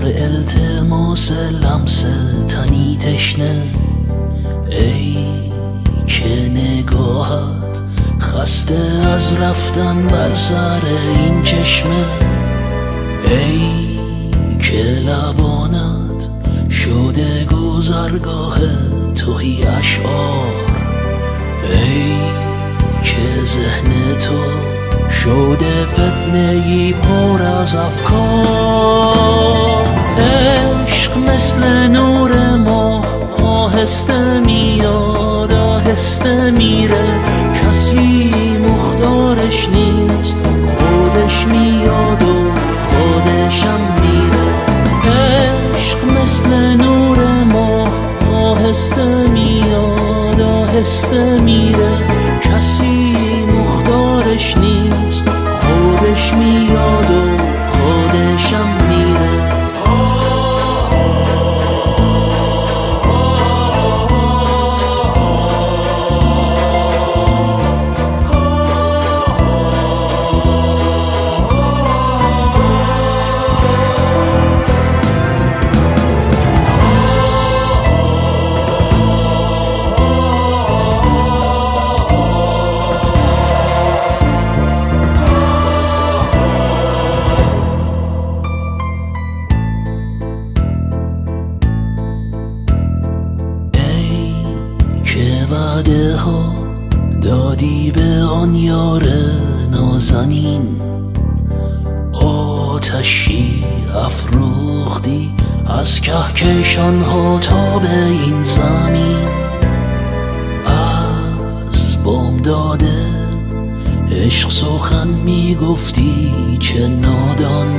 التماس لمس تنی تشنه، ای که نگاهت خسته از رفتن بر سر این چشمه، ای که لبانت شده گذرگاه توهی اشعار، ای که ذهن تو شده فتنه‌ای پر از افکار. عشق مثل نور ماه آهسته میاد آهسته میره، کسی مختارش نیست، خودش میاد و خودشم میره. عشق مثل نور ماه آهسته میاد آهسته میره، کسی مختارش نیست، خودش میاد و خودشم میره. وعده ها دادی به آن یار نازنین، آتشی افروختی از کهکشان ها تا به این زمین. از بامداد عشق سخن میگفتی چه نادان،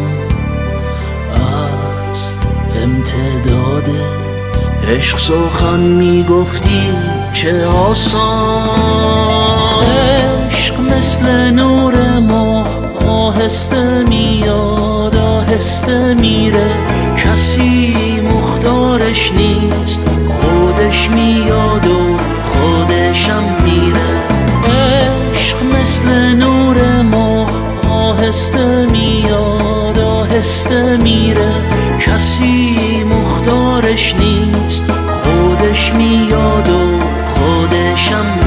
از امتداد عشق سخن میگفتی چه آسان. عشق مثل نور ماه آهسته میاد آهسته میره، کسی مختارش نیست، خودش میاد و خودشم میره. عشق مثل نور ماه آهسته میاد آهسته میره، کسی مختارش نیست، خودش میاد و خودشم